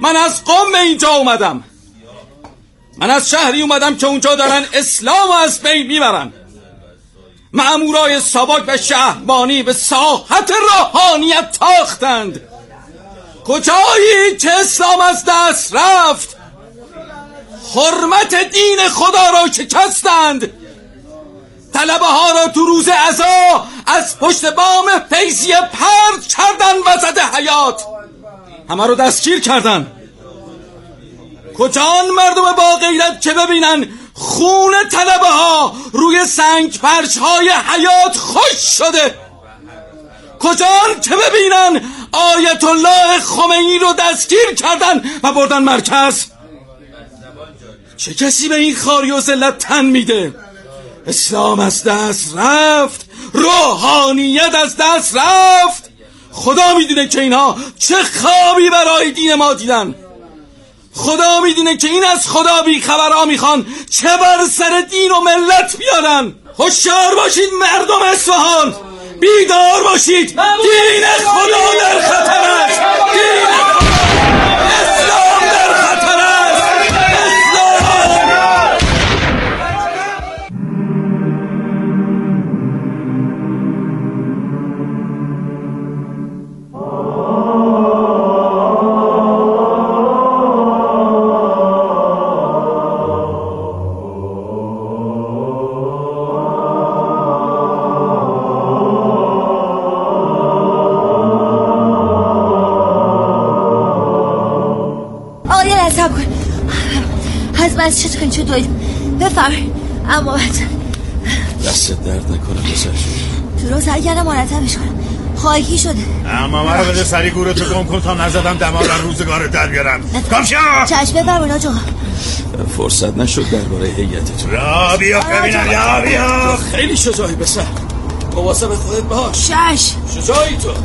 من از قم به اینجا اومدم. من از شهری اومدم که اونجا دارن اسلام از بین میبرن. مأمورای ساواک و شهربانی به ساحت روحانیت تاختند. کجایی که اسلام از دست رفت؟ حرمت دین خدا را شکستند. طلبه ها را تو روز عزا از پشت بام فیضیه پرت کردن وسط حیات. همه رو دستگیر کردن. کجان مردم با غیرت که ببینن خون طلبه ها روی سنگ فرش های حیات خوش شده؟ کجان که ببینن آیت الله خمینی رو دستگیر کردن و بردن مرکز؟ چه کسی به این خاری و ذلت تن میده؟ اسلام از دست رفت، روحانیت از دست رفت. خدا میدونه که اینها چه خوابی برای دین ما دیدن. خدا میدونه که این از خدا بیخبرها میخوان چه بر سر دین و ملت بیارن. هوشیار باشید مردم اصفهان، بیدار باشید. دین خدا در خطر است. دین خدا، اسلام در خطر است. از چه کنی چه دوید بفرمایید. اما دست درد نکنه بسر تو رو سر کردم مرتبش کنم. خواهی شده. اما مرا بده سری گورتو گم کن تا نزدم دماغم روزگارت در بیارم. کام شو. چشم بفرمایید آجا. فرصت نشد درباره هیئتتون. را بیا ببینم. یا بیا. خیلی شجاعی بسر. مواظب خودت باش. شش شجاعی تو.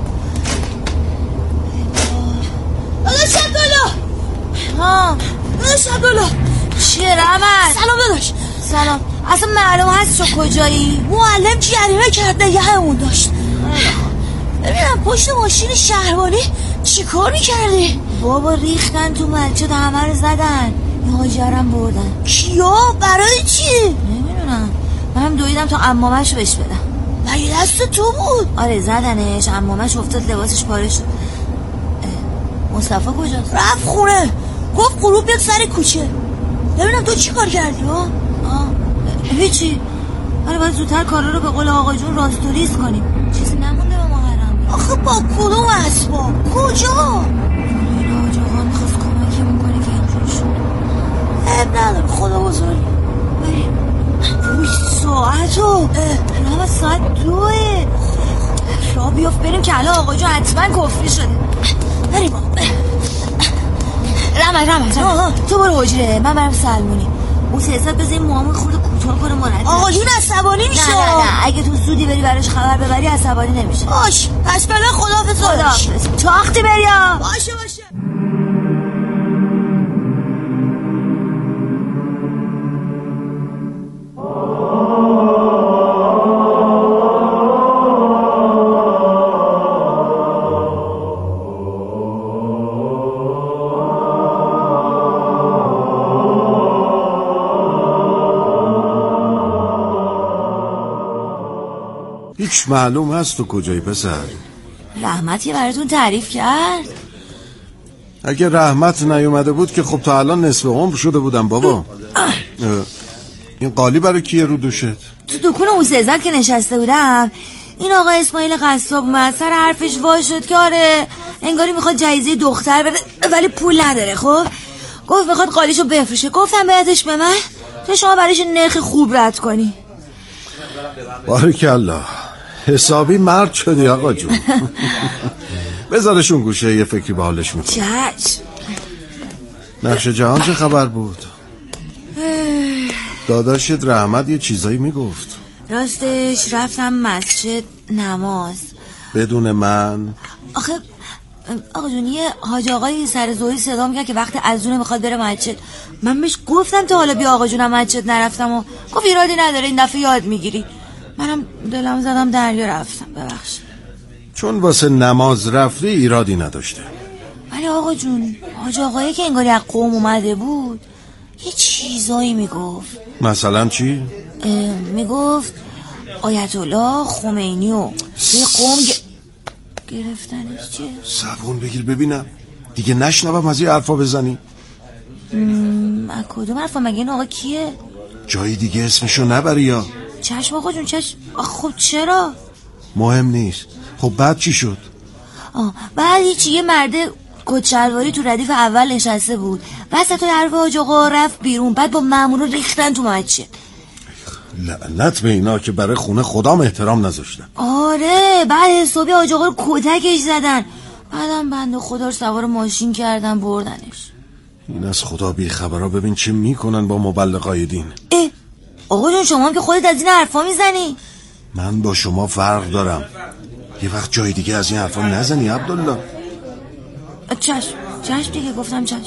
داداش عبدالله. ها داداش عبدالله. چیه رحمت؟ سلام داداش. سلام. اصلا معلوم هست تو کجایی؟ معلم جریمه کرد نگهمون داشت. ببینم پشت ماشین شهربانی چی کار میکردی؟ بابا ریختن تو مسجد، همه رو زدن. هاجرم بردن. کیا؟ برای چی؟ نمیدونم. منم دویدم تا عمامش رو بهش بدم. مگه دست تو بود؟ آره زدنش، عمامش افتاد لباسش پاره شد. مصطفی کجاست؟ رفت خونه. گفت غروب بیاد سر کوچه. ببینم تو چی کار کردی؟ هیچی. آره باید زودتر کارا رو به قول آقا جون راستوریز کنیم. چیزی نمونده به ما حرام. آخه با کدوم اسباب؟ کجا؟ این آقا میخواست کمکمون کنه که اینجور شد. اب نداره خدا بزرگ. بریم. روی ساعتو رحمت ساعت 2. را بیافت بریم که الان آقا جون حتما کفری شده. بریم. رحمت تو برو حجره، من برم سلمونی. اون سیاست بذاری موامون خورده کوتاه کنه مرتب. آقا جون عصبانی میشه. نه اگه تو زودی بری براش خبر ببری عصبانی نمیشه. باش پس بله خداحافظ. تو وقتی بریم. باشه. هیچ معلوم هست تو کجایی پسر؟ رحمت یه براتون تعریف کرد. اگه رحمت نیومده بود که خب تا الان نصف عمر شده بودم بابا. این قالی برای کیه رو دوشت؟ تو دکون حسین که نشسته بودم این آقا اسماعیل قصاب اومد سر حرفش وا شد که آره انگاری میخواد جایزه دختر بده ولی پول نداره. خب گفت میخواد قالیشو بفروشه. گفتم بدش به من تا شما برایش نرخ خوب رد کنی. بارکالله حسابی مرد شدی آقا جون. بذارشون گوشه یه فکری به حالش میکنه. چشم. نقش جهان چه خبر بود؟ داداشت رحمت یه چیزایی میگفت. راستش رفتم مسجد نماز بدون من. آقا جون یه حاج آقایی سر ظهر صدا میگه که وقت اذون میخواد بره مسجد. من بهش گفتم تا حالا بیا آقا جونم مسجد نرفتم و گفت ایرادی نداره این دفعه یاد میگیری. منم دلم زدم دریا رفتم. ببخش. چون واسه نماز رفتی ایرادی نداشته. ولی ولی آقا جون حاج آقایی که انگاری از قوم اومده بود یه چیزایی میگفت. مثلا چی؟ میگفت آیت الله خمینی و یه قوم گرفتنش چیه؟ زبون بگیر ببینم دیگه نشنوم از این حرفا بزنی. از کدوم حرفا؟ مگه این آقا کیه؟ جایی دیگه اسمشو نبری یا؟ چشم آقا جون چشم. خب چرا؟ مهم نیست. خب بعد چی شد؟ بعد هیچی، یه مرده کچلواری تو ردیف اول نشسته بود، وسط حرف حاج آقا رفت بیرون، بعد با مامورا ریختن تو مسجد. لعنت به اینا که برای خونه خدام احترام نذاشتن. آره بعد صبح حاج آقا رو کتکش زدن، بعدم بنده خدا رو سوار ماشین کردن بردنش. این از خدا بی خبرها ببین چه میکنن با مبلغای دین. آقا جون شما هم که خودت از این حرفا میزنی. من با شما فرق دارم، یه وقت جای دیگه از این حرفا نزنی عبدالله. چشم دیگه گفتم چشم.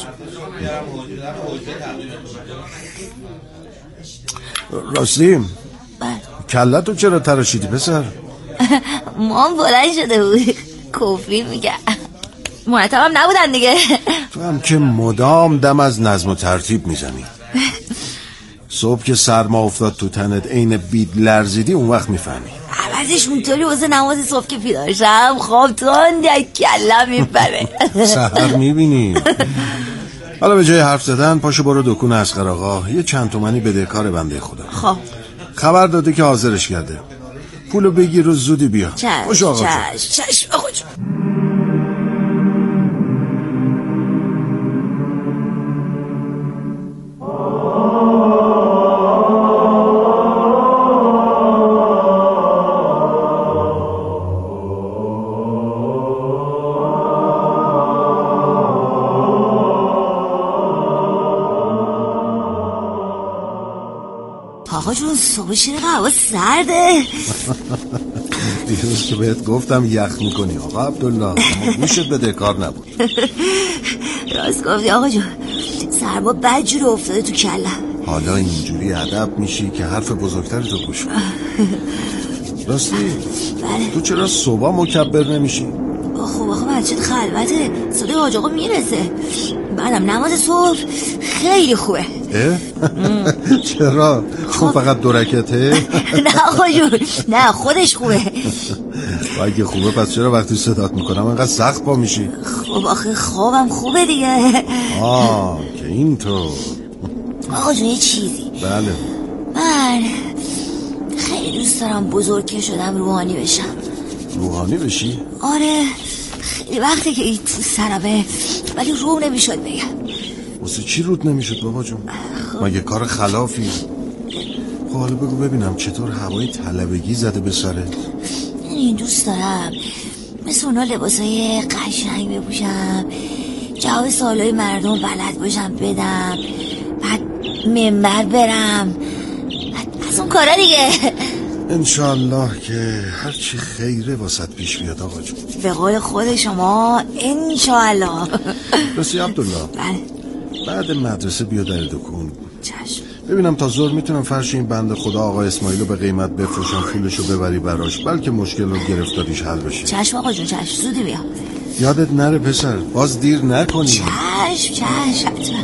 راستی بله کلتو چرا تراشیدی پسر؟ ما هم بلند شده بود کفری میگه مرتب هم نبودن دیگه. تو هم که مدام دم از نظم و ترتیب میزنی. صبح که سرما افتاد تو تنت عین بید لرزیدی اون وقت میفهمی. عوضش اونطوری واسه نماز صبح که بیدار شم خواب تند یک کلم میپره. سحر میبینی. حالا به جای حرف زدن پاشو برو دکون اصغر آقا، یه چند تومنی بدهکار بنده خدا. خب خبر داده که حاضرش کرده، پولو بگیر و زودی بیا. چشم آقا جون. آقا جون صبح شیره هوا سرده. دیروز که بهت گفتم یخ میکنی آقا عبدالله، اما گوشت بدهکار نبود. راست گفتی آقا جون، سرما بدجور افتاده تو کلم. حالا اینجوری ادب میشی که حرف بزرگتر تو گوش کن. راستی بله. تو چرا صبح مکبر نمیشی؟ خب آقا مسجد خلوته، صدای حاج آقا میرسه، بعدم نماز صبح خیلی خوبه. چرا؟ چون فقط 2 رکعته؟ نه آقا جون نه خودش خوبه. و اگه خوبه پس چرا وقتی صدات میکنم انقدر سخت پا میشی؟ خب آخه خوابم خوبه دیگه. که اینطور. آقا جون یه چیزی. بله. من خیلی دوست دارم بزرگ که شدم روحانی بشم. روحانی بشی؟ آره خیلی وقتی که این تو سرمه ولی رو نمیشد بگم. واسه چی رود نمیشد بابا جون؟ مگه کار خلافی؟ خب حالا بگو ببینم چطور هوای طلبگی زده به سرت؟ این دوست دارم مثل اونا لباسای قشنگ بپوشم، جواب سوالای مردم بلد باشم بدم، بعد منبر برم، بعد از اون کارا دیگه. انشالله که هرچی خیره واسط پیش بیاد آقا جون. به قول خود شما انشالله. راستی عبدالله بله بعد مدرسه بیا در دکون. چشم. ببینم تا ظهر میتونم فرش این بنده خدا آقا اسماعیل رو به قیمت بفروشم، پولشو ببری براش، بلکه مشکل رو گرفتاریش حل بشه. چشم آقا جون چشم، زودی بیا. یادت نره پسر، باز دیر نکنی. چشم حتما.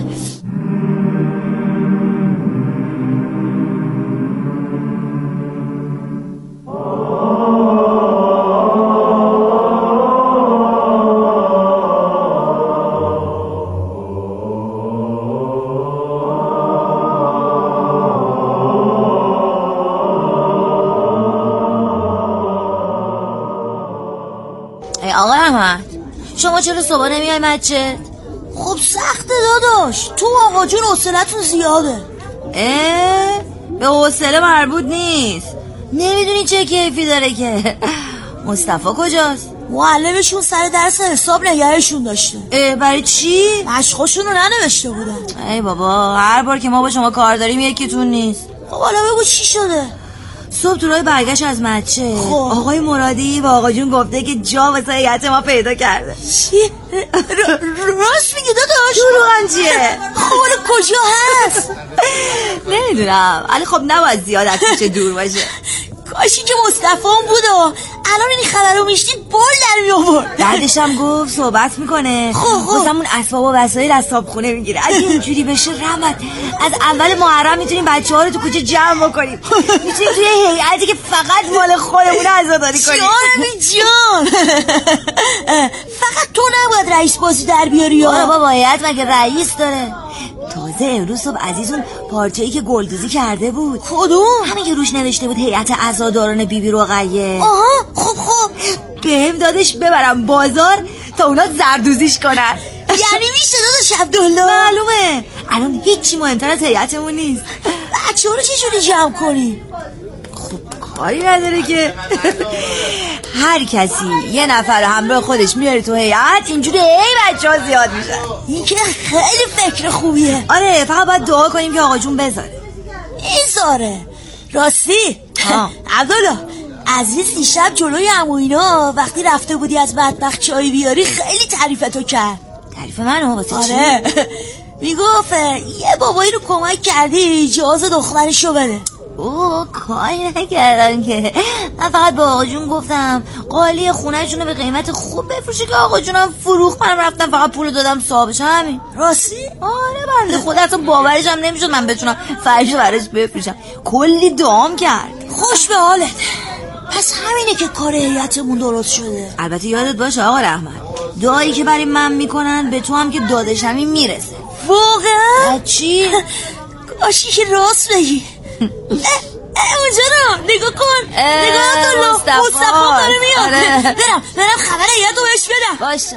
آقا رحمت شما چرا صبح نمیای مسجد؟ خب سخته داداش، تو آقا جون حوصلتون زیاده. به حوصله مربوط نیست، نمیدونی چه کیفی داره که. مصطفی کجاست؟ معلمشون سر درس حساب نگهشون داشته. برای چی؟ مشقشون رو ننوشته بودن. ای بابا هر بار که ما با شما کار داریم یکیتون نیست. خب حالا بگو چی شده؟ صبح تو راه برگشت از مچه آقای مرادی با آقا جون گفته که جا واسه هیئت ما پیدا کرده. چی؟ راست میگه داداش؟ دروغن چیه؟ خب کجا هست؟ نمیدونم ولی خب نباید زیاد از پیش دور باشه. کاشی که مصطفی هم بود و الان این خبر رو میشتید بول در میآورد. بعدش هم گفت صحبت میکنه واسمون اسباب و وسایل از صابخونه میگیره. اگه اینجوری بشه رحمت از اول محرم میتونیم بچه‌ها رو تو کوچه جمع بکنیم، میتونیم توی هیئتی که فقط مال خودمون عزاداری کنیم. جان فقط تو نباید رئیس بازی در بیاری. آره بابا هیئت مگه رئیس داره؟ تازه امروز صبح عزیزون پارچه‌ای که گلدوزی کرده بود. کدوم؟ همین که روش نوشته بود هیئت عزاداران بیبی رقیه. آها خب بهم دادش ببرم بازار تا اونا زردوزیش کنن. یعنی میشه داداش عبدالله؟ معلومه الان هیچی مهمتر از هیئتمون نیست. بچه‌ها رو چجوری جمع کنی؟ خب کاری نداره که هر کسی یه نفر همراه خودش میاره تو هیئت، اینجوری بچه‌ها زیاد میشن. این که خیلی فکر خوبیه. آره فقط باید دعا کنیم که آقا جون بذاره. میذاره راستی. عبدالله عزیز دیشب جلوی عموینا وقتی رفته بودی از مطبخ چای بیاری خیلی تعریفتو کرد. تعریف منو واسه چی؟ آره میگفت یه بابایی رو کمک کردی جواز دخترشو بده. اوه کاری نکردم که، من فقط با آقا جون گفتم قالی خونه‌شون رو به قیمت خوب بفروشه که آقا جونم فروخت، من رفتم فقط پول دادم صاحبش. همین. راستی؟ آره بنده خدا اصلا باورش هم نمیشد من بتونم فرش براش بفروشم. کلی دام کرد. خوش به حالت. پس همینه که کار هیئتمون درست شده. البته یادت باشه آقا رحمت، دعایی که برای من میکنن به تو هم که دادشمی میرسه. واقعا؟ چی؟ کاشی که راست بگی. اونجا رو نگاه کن. نگاه کن مصطفی داره میاد. برم خبر هیئت رو بهش بدم. باشه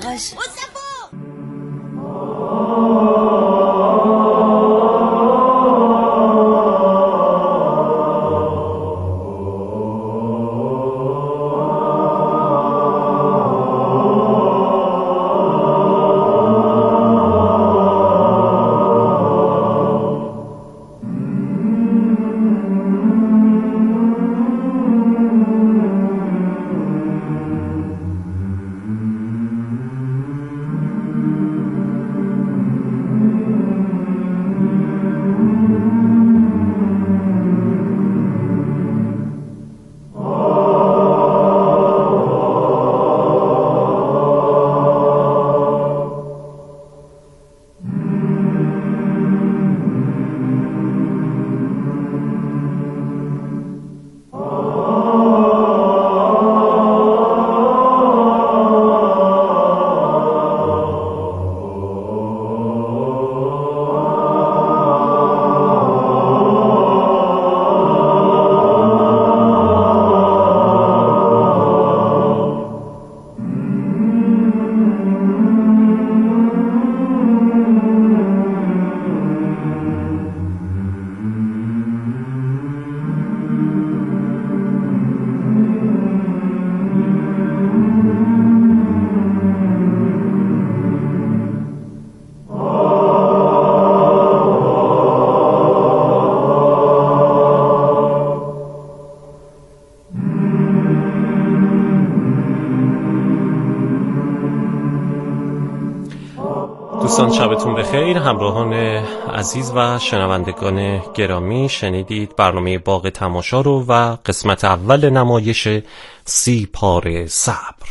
دوستان شبتون بخیر. همراهان عزیز و شنوندگان گرامی، شنیدید برنامه باغ تماشا رو و قسمت اول نمایش 30 پاره صبر.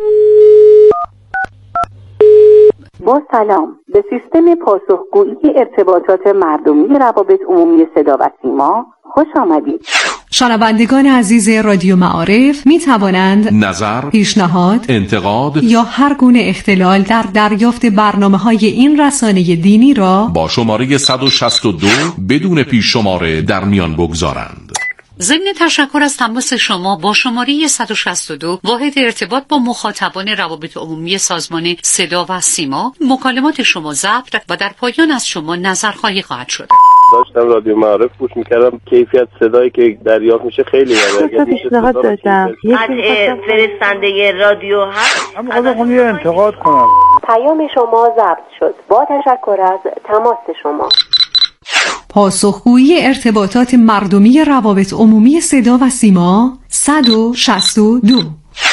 با سلام به سیستم پاسخگویی ارتباطات مردمی روابط عمومی صدا و سیما خوش آمدید. شنوندگان عزیز رادیو معارف می توانند نظر، پیشنهاد، انتقاد یا هر گونه اختلال در دریافت برنامه‌های این رسانه دینی را با شماره 162 بدون پیش شماره در میان بگذارند. ضمن تشکر از تماس شما با شماره 162 واحد ارتباط با مخاطبان روابط عمومی سازمان صدا و سیما، مکالمات شما ضبط و در پایان از شما نظرخواهی خواهد شد. داشتم رادیو معارف گوش میکردم، کیفیت صدایی که دریافت میشه خیلی بالا. پیشنهاد داشتم فرستنده رادیو هست. من یه انتقاد کنم. پیام شما ضبط شد. با تشکر از تماس شما. پاسخگویی ارتباطات مردمی روابط عمومی صدا و سیما 162.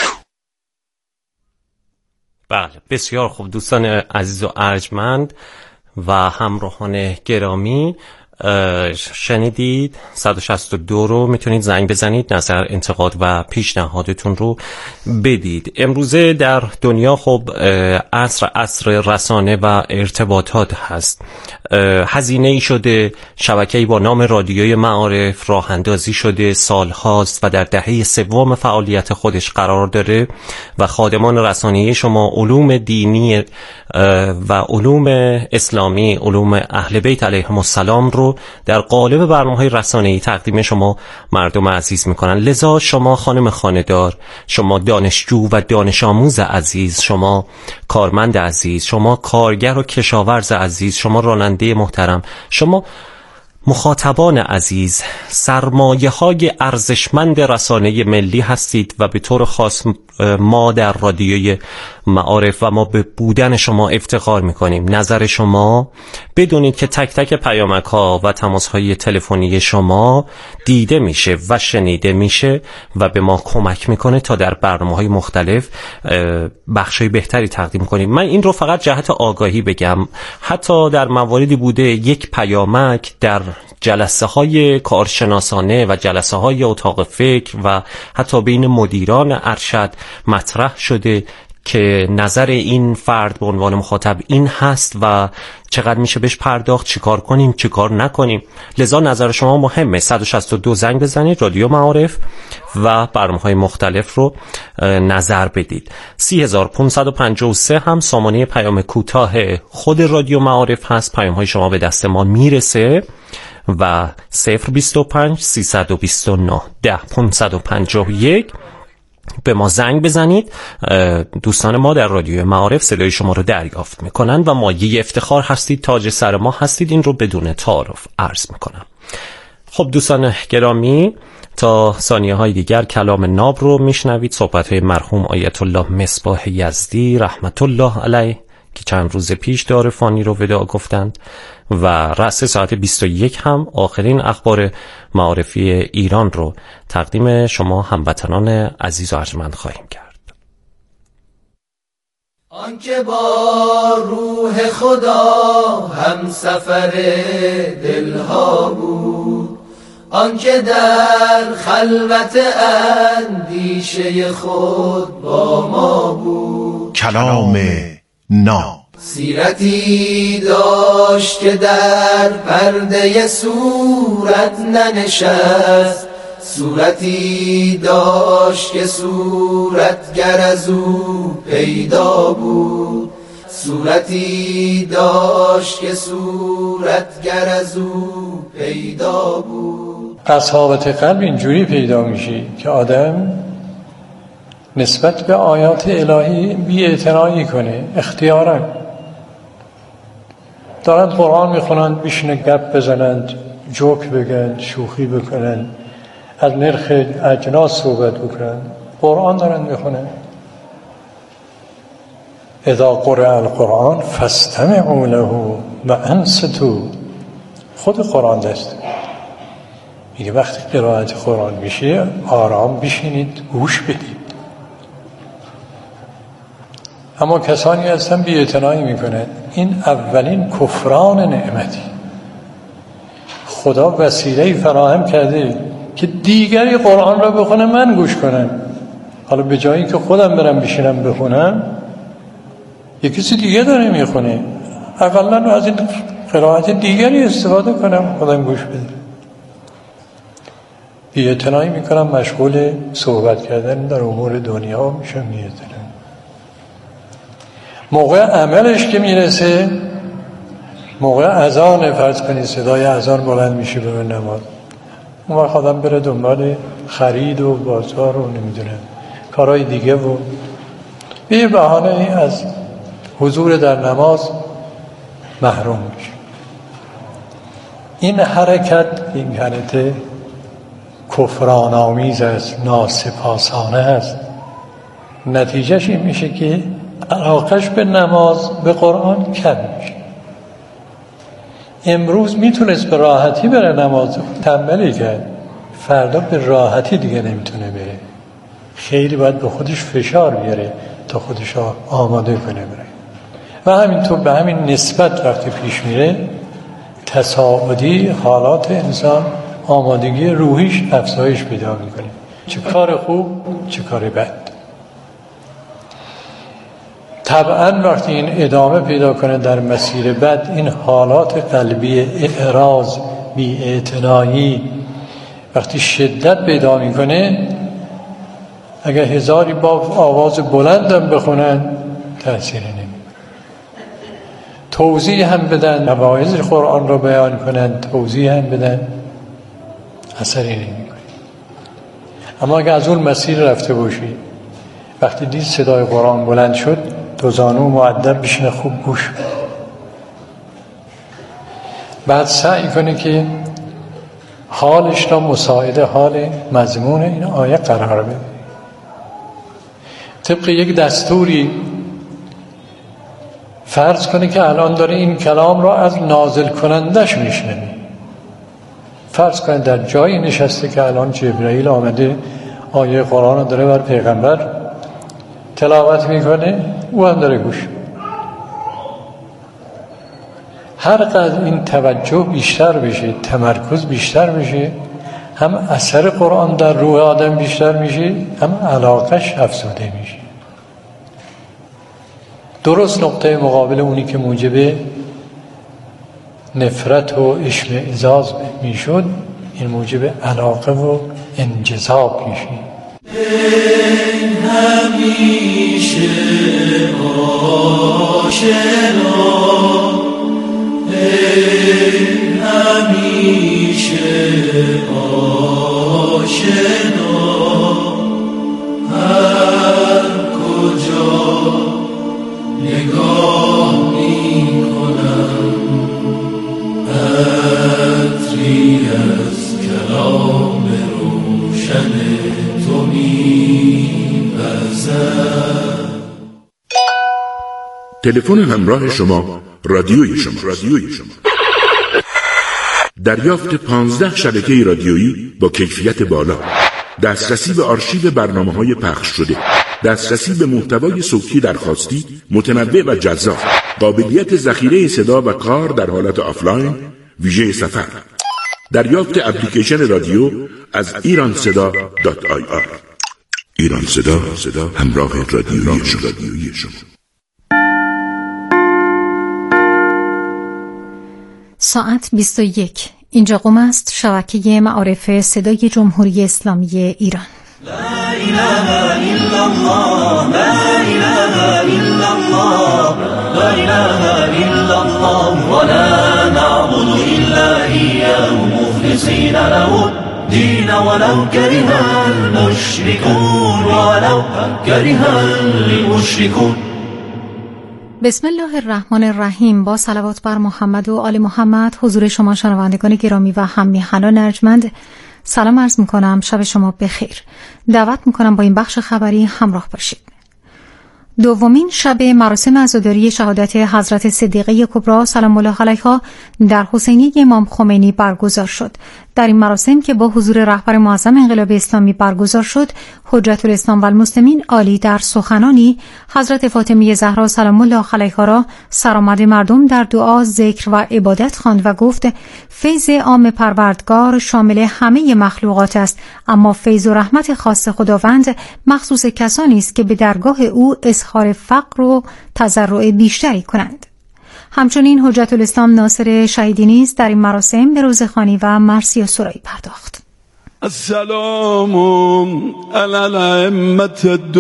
بله بسیار خوب دوستان عزیز و ارجمند و همراهان گرامی، شنیدید 162 رو میتونید زنگ بزنید، نظر، انتقاد و پیشنهادتون رو بدید. امروزه در دنیا خب عصر رسانه و ارتباطات هست. هزینه ای شده، شبکه‌ای با نام رادیوی معارف راه اندازی شده، سال هاست و در دهه سوم فعالیت خودش قرار داره و خادمان رسانه‌ای شما علوم دینی و علوم اسلامی، علوم اهل بیت علیهم السلام رو در قالب برنامه‌های رسانه‌ای تقدیم شما مردم عزیز میکنن. لذا شما خانم خانه‌دار، شما دانشجو و دانش آموز عزیز، شما کارمند عزیز، شما کارگر و کشاورز عزیز، شما راننده محترم، شما مخاطبان عزیز، سرمایه‌های ارزشمند رسانه ملی هستید و به طور خاص ما در رادیوی معارف و ما به بودن شما افتخار میکنیم. نظر شما بدونید که تک تک پیامک‌ها و تماس‌های تلفنی شما دیده میشه و شنیده میشه و به ما کمک میکنه تا در برنامه‌های مختلف بخشای بهتری تقدیم کنیم. من این رو فقط جهت آگاهی بگم، حتی در مواردی بوده یک پیامک در جلسه های کارشناسانه و جلسه های اتاق فکر و حتی بین مدیران ارشد مطرح شده که نظر این فرد به عنوان مخاطب این هست و چقدر میشه بهش پرداخت، چیکار کنیم چیکار نکنیم. لذا نظر شما مهمه. 162 زنگ بزنید، رادیو معارف، و برنامه‌های مختلف رو نظر بدید. 3553 هم سامانه پیام کوتاه خود رادیو معارف هست، پیام‌های شما به دست ما میرسه و 025 329 10551 به ما زنگ بزنید. دوستان ما در رادیو معارف صدای شما رو دریافت میکنن و مایه افتخار هستید، تاج سر ما هستید. این رو بدون تعارف عرض میکنم. خب دوستان گرامی، تا ثانیه های دیگر کلام ناب رو میشنوید، صحبت های مرحوم آیت الله مصباح یزدی رحمت الله علیه که چند روز پیش دار فانی رو وداع گفتند و رأس ساعت 21 هم آخرین اخبار معارفی ایران رو تقدیم شما هموطنان عزیز و ارجمند خواهیم کرد. آنکه با روح خدا هم سفر دلها بود، آنکه در خلوت اندیشه خود با ما بود، کلام ناب. سیرتی داشت که در پرده صورت ننشست، صورتی داشت که صورتگر از او پیدا بود، صورتی داشت که صورتگر از او پیدا بود. قساوت قلب اینجوری پیدا میشه که آدم نسبت به آیات الهی بی‌اعتنایی کنه اختیاراً. دارند قرآن میخونند، بیشنه گپ بزنند، جوک بگن، شوخی بکنن، از نرخ اجناس صحبت بکنن. قرآن دارند میخونند. اذا قرأ القرآن فاستمعوا له و انصتوا. خود قرآن دست میگه وقتی قرائت قرآن میشه آرام بشینید، گوش بدید. اما کسانی هستن بی‌اعتنایی میکنن. این اولین کفران نعمتی. خدا وسیله‌ای فراهم کرده که دیگری قرآن را بخونه، من گوش کنم. حالا به جایی که خودم برم بشینم بخونم، یک کسی دیگه داره میخونه، اقلا از این قرائت دیگری استفاده کنم، خودم گوش بدم. بی‌اعتنایی میکنم، مشغول صحبت کردن در امور دنیا میشم. بی‌اعتنایی موقع عملش که میرسه، موقع اذان، فرض کنید صدای اذان بلند میشه به نماز، اون وقت آدم بره دنبال خرید و بازار و نمیدونم کارهای دیگه و به یه بهانه از حضور در نماز محروم میشه. این حرکت، این حرکت کفران آمیز است، ناسپاسانه است. نتیجهش این میشه که علاقش به نماز، به قرآن کم میشه. امروز میتونست به راحتی بره نماز، تنبلی کرد، فردا به راحتی دیگه نمیتونه بره. خیلی باید به خودش فشار بیاره تا خودش آماده کنه بره. و همینطور به همین نسبت وقتی پیش میره تصاعدی حالات انسان، آمادگی روحیش افزایش پیدا میکنه، چه کار خوب چه کار بد. طبعا وقتی این ادامه پیدا کنه در مسیر بد، این حالات قلبی اعراض، بی‌اعتنایی وقتی شدت پیدا میکنه، اگر هزاری با آواز بلندم بخونن تأثیری نمیکنه. توضیح هم بدن، مواعظ قرآن رو بیان کنن، توضیح هم بدن، اثری نمیکنه. اما اگر از اون مسیر رفته باشی، وقتی دید صدای قرآن بلند شد، دو زانو مؤدب بشینه، خوب گوش بده، بعد سعی کنه که حالش را مساعد حال مضمون این آیه قرار بده. طبق یک دستوری فرض کنه که الان داره این کلام را از نازل کنندش میشنوه. فرض کنه در جایی نشسته که الان جبرائیل آمده آیه قرآن رو داره بر پیغمبر تلاوت میکنه، او هم داره گوش. هر قدر این توجه بیشتر بشه، تمرکز بیشتر بشه، هم اثر قرآن در روح آدم بیشتر میشه، هم علاقش افزوده میشه. درست نقطه مقابل اونی که موجب نفرت و اشمئزاز میشد، این موجب علاقه و انجذاب میشه. همیشه آشنا، همیشه آشنا، هر کجا نگاه می کنم عطری از کلام روشن تو می وزد. تلفن همراه شما رادیوی شما. دریافت 15 شبکه رادیویی با کیفیت بالا، دسترسی به آرشیو برنامه‌های پخش شده، دسترسی به محتوای صوتی درخواستی متنوع و جذاب، قابلیت ذخیره صدا و کار در حالت آفلاین ویژه سفر، دریافت اپلیکیشن رادیو از iranseda.ir. ایران صدا، همراه رادیویی شما. ساعت 21. اینجا قم است شبکه معارف صدای جمهوری اسلامی ایران. لا اله الا الله، لا اله الا الله، لا اله الا الله، ولا نعبد الا اياه مخلصين له الدين ولو كره المشركون، ولو كره المشركون. بسم الله الرحمن الرحیم. با صلوات بر محمد و آل محمد حضور شما شنوندگان گرامی و هم میهنان ارجمند سلام عرض میکنم. شب شما بخیر. دعوت میکنم با این بخش خبری همراه باشید. دومین شب مراسم عزاداری شهادت حضرت صدیقه کبری سلام الله علیها در حسینیه امام خمینی برگزار شد. در این مراسم که با حضور رهبر معظم انقلاب اسلامی برگزار شد، حجت الاسلام و المسلمین عالی در سخنانی حضرت فاطمه زهرا سلام الله علیها را سرآمد مردم در دعا، ذکر و عبادت خواند و گفت: فیض عام پروردگار شامل همه مخلوقات است، اما فیض و رحمت خاص خداوند مخصوص کسانی است که به درگاه او اظهار فقر و تضرع بیشتری کنند. همچنین حجت الاسلام ناصر شهیدی نیز در این مراسم به روزخوانی و مرثیه سرایی پرداخت. السلام علی الائمة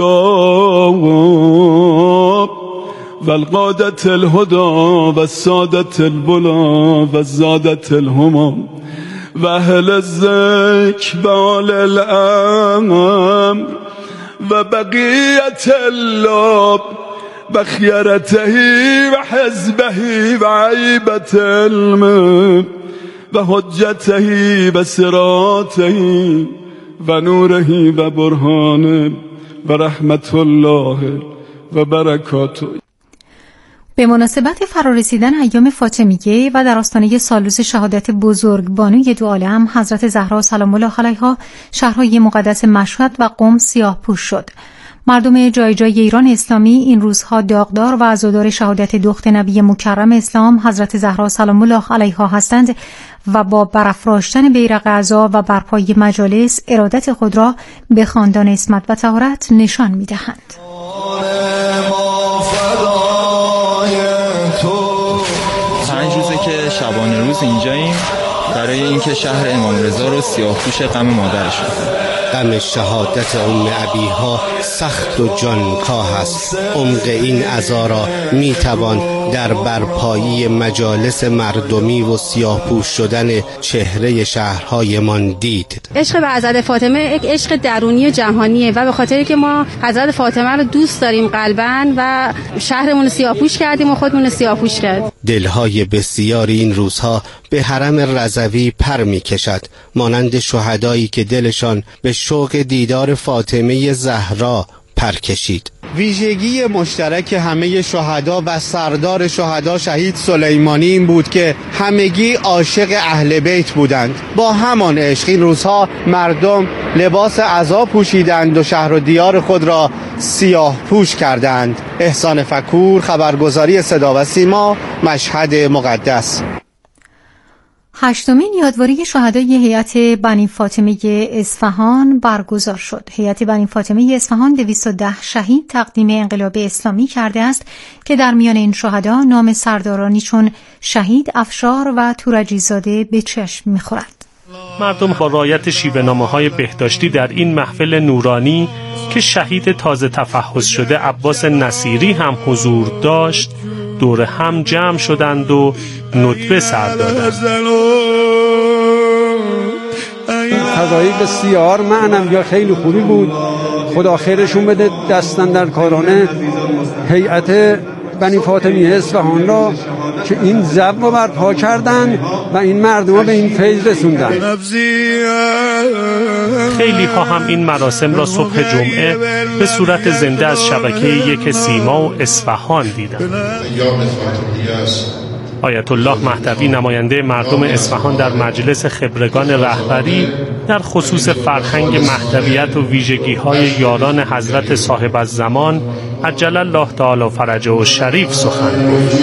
الدعاء والقادة الهدى والسادة البلا والزادة الهمم واهل الذکر و آل الامر و بقیت الله و خیرته و حزبه و عیبت علمه و حجته و صراطه و نوره و برهانه و رحمت الله و برکاته. به مناسبت فرارسیدن ایام فاطمیه و در آستانه سالروز شهادت بزرگ بانوی دو عالم حضرت زهرا سلام الله علیها، شهرهای مقدس مشهد و قم سیاه‌پوش شد. مردم جای جای ایران اسلامی این روزها داغدار و عزادار شهادت دختر نبی مکرم اسلام حضرت زهرا سلام الله علیها هستند و با برافراشتن بیرق عزا و برپایی مجالس ارادت خود را به خاندان عصمت و طهارت نشان می‌دهند. 5 روزه که شبانه روز اینجاییم برای اینکه شهر امام رضا رو سیاه‌پوش غم مادرش کنیم. غم شهادت ابیها سخت و جانکاه است. عمق این عزا را میتوان در برپایی مجالس مردمی و سیاه‌پوش شدن چهره شهرهایمان دید. عشق به حضرت فاطمه یک عشق درونی و جهانیه و به خاطری که ما حضرت فاطمه رو دوست داریم قلباً و شهرمون رو سیاه‌پوش کردیم و خودمون رو سیاه‌پوش کردیم. دلهای بسیاری این روزها به حرم رضوی پر می‌کشد، مانند شهدایی که دلشان به شوق دیدار فاطمه زهرا پر کشید. ویژگی مشترک همه شهدا و سردار شهدا شهید سلیمانی این بود که همگی عاشق اهل بیت بودند. با همان عشق این روزها مردم لباس عزا پوشیدند و شهر و دیار خود را سیاه پوش کردند. احسان فکور، خبرگزاری صدا و سیما، مشهد مقدس. 8مین یادواری شهدای هیئت بنی فاطمه اصفهان برگزار شد. هیئت بنی فاطمه اصفهان 210 شهید تقدیم انقلاب اسلامی کرده است که در میان این شهدا نام سردارانی چون شهید افشار و تورجی زاده به چشم می‌خورد. مردم با رعایت شیوه‌نامه‌های بهداشتی در این محفل نورانی که شهید تازه تفحص شده عباس نصیری هم حضور داشت دور هم جمع شدند و ندبه سر دادند. فضایی بسیار معنوی خیلی خوبی بود. خدا خیرشون بده. دستن در کارانه هیئت بنی فاطمه اصفهان را که این ضبط رو برپا کردن و این مردم رو به این فیض رسوندن. خیلی ها هم این مراسم را صبح جمعه به صورت زنده از شبکه 1 سیما و اصفهان دیدند. آیت الله مهدوی نماینده مردم اصفهان در مجلس خبرگان رهبری در خصوص فرهنگ مهدویت و ویژگی‌های یاران حضرت صاحب الزمان عجل الله تعالی فرجه و شریف سخن گفت.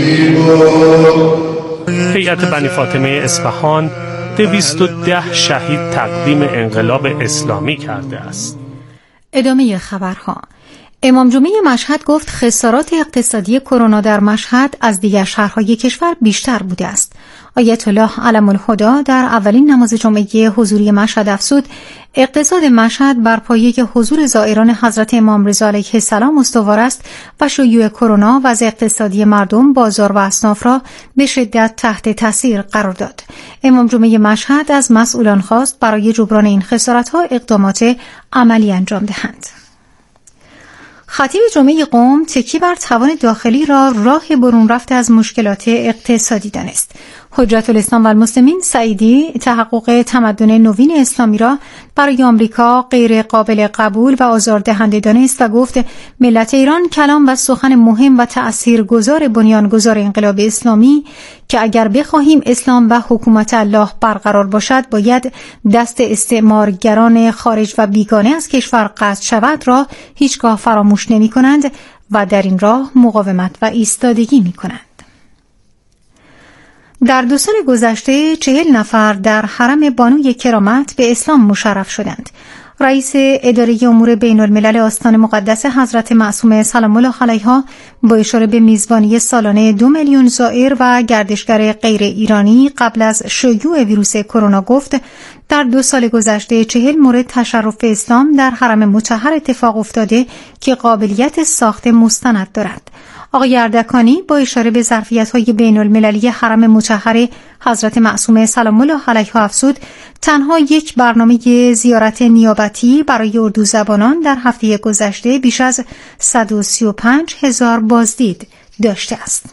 هیئت بنی فاطمه اصفهان 210 شهید تقدیم انقلاب اسلامی کرده است. ادامه خبرها. امام جمعه مشهد گفت خسارات اقتصادی کرونا در مشهد از دیگر شهرهای کشور بیشتر بوده است. آیت الله علم الهدی در اولین نماز جمعه حضوری مشهد افزود اقتصاد مشهد بر پایه حضور زائران حضرت امام رضا علیه السلام استوار است و شیوع کرونا وضع اقتصادی مردم، بازار و اصناف را به شدت تحت تاثیر قرار داد. امام جمعه مشهد از مسئولان خواست برای جبران این خسارت‌ها اقدامات عملی انجام دهند. خطیب جمعه قم تکی بر توان داخلی را راه برون رفت از مشکلات اقتصادی دانست. حجت الاسلام و المسلمین سعیدی تحقق تمدن نوین اسلامی را برای آمریکا غیر قابل قبول و آزاردهنده دانست و گفت ملت ایران کلام و سخن مهم و تأثیرگذار بنیانگذار انقلاب اسلامی که اگر بخواهیم اسلام و حکومت الله برقرار باشد باید دست استعمارگران خارج و بیگانه از کشور قطع شود را هیچگاه فراموش نمی کنند و در این راه مقاومت و ایستادگی می کنند. در 2 سال گذشته 40 نفر در حرم بانوی کرامت به اسلام مشرف شدند. رئیس اداره امور بین الملل آستان مقدس حضرت معصومه سلام الله علیها با اشاره به میزبانی سالانه 2 میلیون زائر و گردشگر غیر ایرانی قبل از شیوع ویروس کرونا گفت در 2 سال گذشته 40 مورد تشرف اسلام در حرم مطهر اتفاق افتاده که قابلیت ساخت مستند دارد. آقای اردکانی با اشاره به ظرفیت‌های بین‌المللی حرم مطهر حضرت معصومه سلام الله علیها افزود تنها یک برنامه زیارت نیابتی برای اردو زبانان در هفته گذشته بیش از 135,000 بازدید داشته است.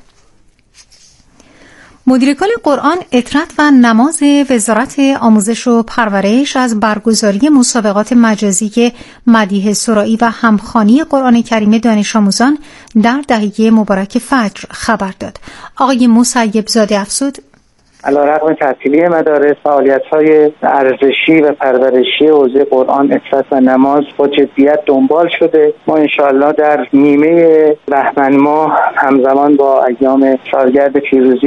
مدیرکل قرآن، اطرت و نماز وزارت آموزش و پرورش از برگزاری مسابقات مجازی مدیح سرایی و همخوانی قرآن کریم دانش آموزان در دهه مبارک فجر خبر داد. آقای مسیب زاده افزود علیرغم تعطیلی مدارس، فعالیت‌های ارزشی و پرورشی حوزه قرآن، عفت و نماز با جدیت دنبال شده. ما انشاءالله در نیمه بهمن ماه همزمان با ایام سالگرد پیروزی